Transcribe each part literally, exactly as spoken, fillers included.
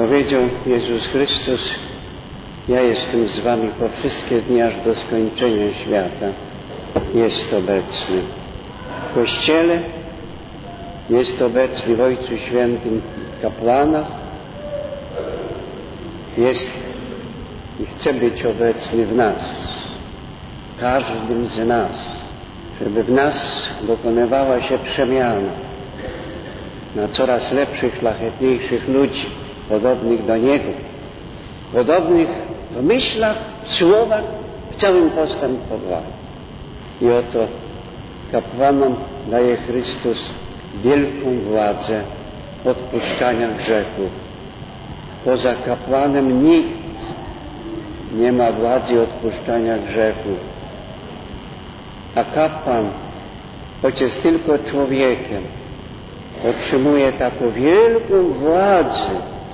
powiedział Jezus Chrystus: ja jestem z wami po wszystkie dni, aż do skończenia świata. Jest obecny w Kościele, jest obecny w Ojcu Świętym, kapłanach, jest i chce być obecny w nas, w każdym z nas, żeby w nas dokonywała się przemiana na coraz lepszych, szlachetniejszych ludzi, podobnych do Niego, podobnych w myślach, w słowach, w całym postępowaniu. I oto kapłanom daje Chrystus wielką władzę odpuszczania grzechów. Poza kapłanem nikt nie ma władzy odpuszczania grzechów. A kapłan, choć jest tylko człowiekiem, otrzymuje taką wielką władzę,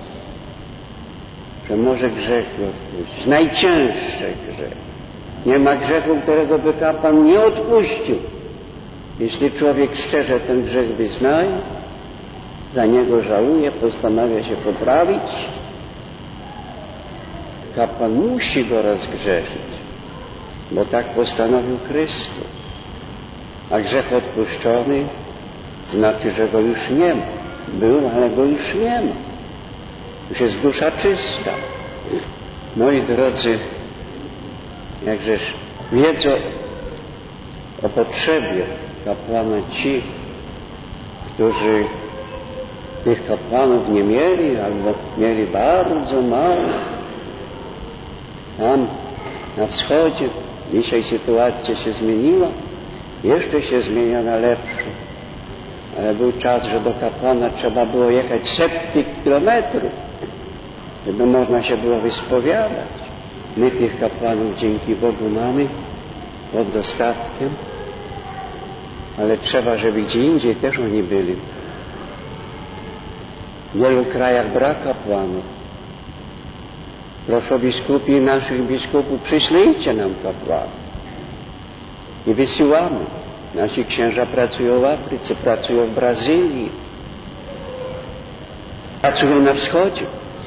że może grzechy odpuścić. Najcięższe grzechy. Nie ma grzechu, którego by kapłan nie odpuścił. Jeśli człowiek szczerze ten grzech wyznaje, za niego żałuje, postanawia się poprawić, kapłan musi go rozgrzeszyć, bo tak postanowił Chrystus. A grzech odpuszczony znaczy, że go już nie ma. Był, ale go już nie ma. Już jest dusza czysta. Moi drodzy, jakżeż wiedzą o potrzebie kapłana ci, którzy tych kapłanów nie mieli, albo mieli bardzo mało. Tam na wschodzie dzisiaj sytuacja się zmieniła, jeszcze się zmienia na lepszą. Ale był czas, że do kapłana trzeba było jechać setki kilometrów, żeby można się było wyspowiadać. My tych kapłanów dzięki Bogu mamy pod dostatkiem, ale trzeba, żeby gdzie indziej też oni byli. W wielu krajach brak kapłanów. Proszę biskupi i naszych biskupów, przyślijcie nam kapłanów. I wysyłamy. Nasi księża pracują w Afryce, pracują w Brazylii, pracują na wschodzie.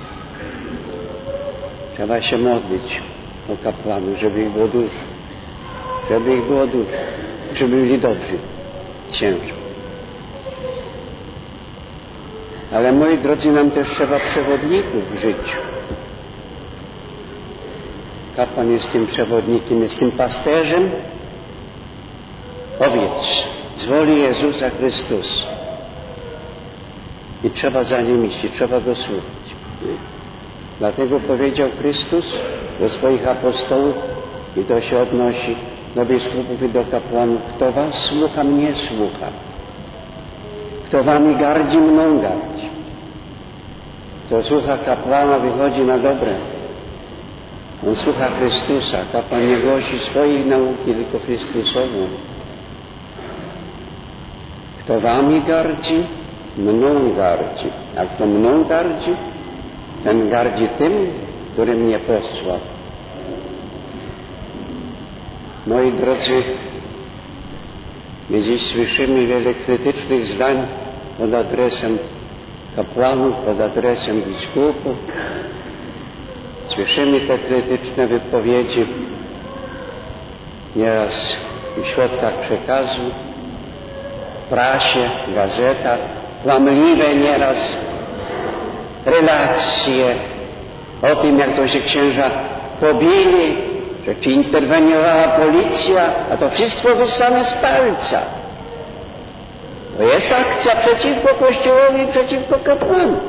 Trzeba się modlić o kapłanów, żeby ich było dużo, żeby ich było dużo, żeby byli dobrzy księża. Ale moi drodzy, nam też trzeba przewodników w życiu. Kapłan jest tym przewodnikiem, jest tym pasterzem owiec z woli Jezusa Chrystusa. I trzeba za nim iść, i trzeba go słuchać. Dlatego powiedział Chrystus do swoich apostołów, i to się odnosi do biskupów i do kapłanów: kto was słucha, mnie słucha. Kto wami gardzi, mną gardzi. Kto słucha kapłana, wychodzi na dobre. On słucha Chrystusa. Kapłan nie głosi swojej nauki, tylko Chrystusową. Kto wami gardzi, mną gardzi. A kto mną gardzi, ten gardzi tym, który mnie posłał. Moi drodzy, my dziś słyszymy wiele krytycznych zdań pod adresem kapłanów, pod adresem biskupów. Słyszymy te krytyczne wypowiedzi nieraz w środkach przekazu, w prasie, w gazetach, kłamliwe nieraz relacje o tym, jak to się księża pobili, że czy interweniowała policja, a to wszystko wyssane z palca. To jest akcja przeciwko Kościołowi i przeciwko kapłanom.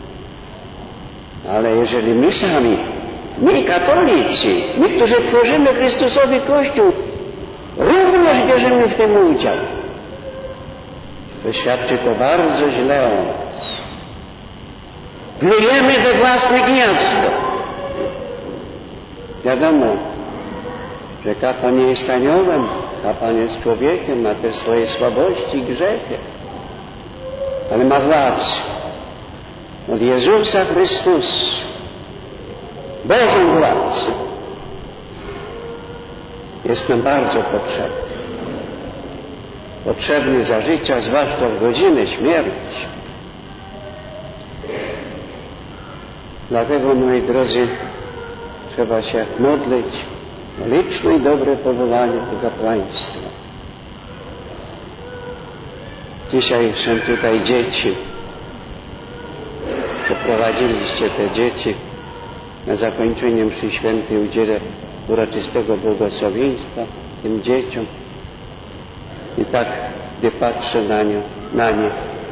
Ale jeżeli my sami, my katolicy, my, którzy tworzymy Chrystusowy Kościół, również bierzemy w tym udział, to świadczy to bardzo źle o nas. Plujemy we własne gniazdo. Wiadomo, że kapłan nie jest aniołem, kapłan jest człowiekiem, ma też swoje słabości i grzechy, ale ma władzę od Jezusa Chrystusa, Bożą władzę. Jest nam bardzo potrzebny. Potrzebny za życia, zwłaszcza w godzinę śmierci. Dlatego, moi drodzy, trzeba się modlić o liczne i dobre powołanie do kapłaństwa. Dzisiaj są tutaj dzieci. Poprowadziliście te dzieci. Na zakończenie mszy świętej udzielę uroczystego błogosławieństwa tym dzieciom. I tak, gdy patrzę na nie, na nie,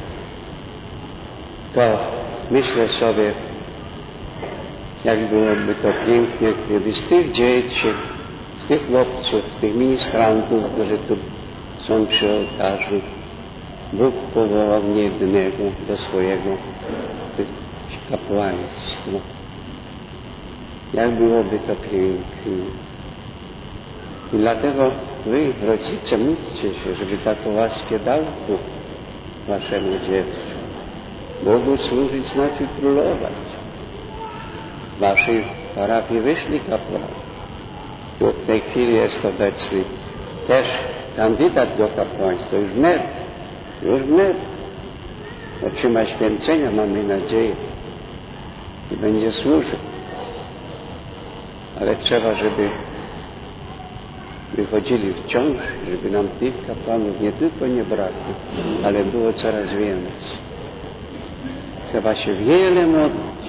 to myślę sobie, jak byłoby to pięknie, gdyby z tych dzieci, z tych chłopców, z tych ministrantów, którzy tu są przy ołtarzu, Bóg powołał niejednego do swojego kapłaństwa. Jak byłoby to pięknie. I dlatego wy, rodzice, módlcie się, żeby taką łaskę dał Bóg waszemu dziecku. Bogu służyć znaczy królować. Z waszej parafii wyszli kapłani. Tu w tej chwili jest obecny też kandydat do kapłaństwa. Już wnet, już wnet otrzyma święcenia, mamy nadzieję, i będzie służył. Ale trzeba, żeby wychodzili w ciąży, żeby nam tych kapłanów nie tylko nie brakło, ale było coraz więcej. Trzeba się wiele modlić.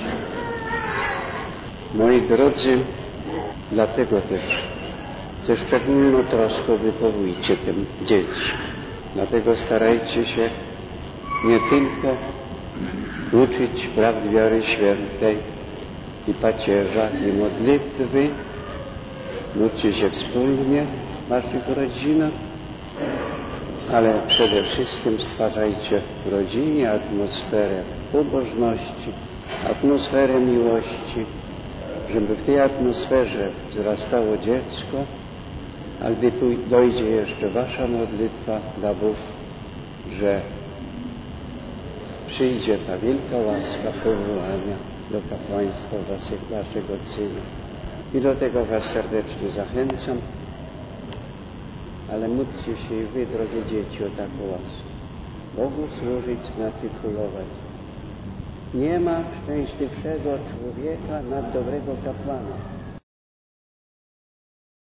Moi drodzy, dlatego też ze szczególną troską wychowujcie te dzieci. Dlatego starajcie się nie tylko uczyć prawd wiary świętej i pacierza, i modlitwy, módlcie się wspólnie w waszych rodzinach, ale przede wszystkim stwarzajcie w rodzinie atmosferę pobożności, atmosferę miłości, żeby w tej atmosferze wzrastało dziecko, a gdy tu dojdzie jeszcze wasza modlitwa, da Bóg, że przyjdzie ta wielka łaska powołania do kapłaństwa waszego syna. I do tego was serdecznie zachęcam, ale módlcie się i wy, drogie dzieci, o taką łaskę. Bogu służyć znaczy królować. Nie ma szczęśliwszego człowieka nad dobrego kapłana.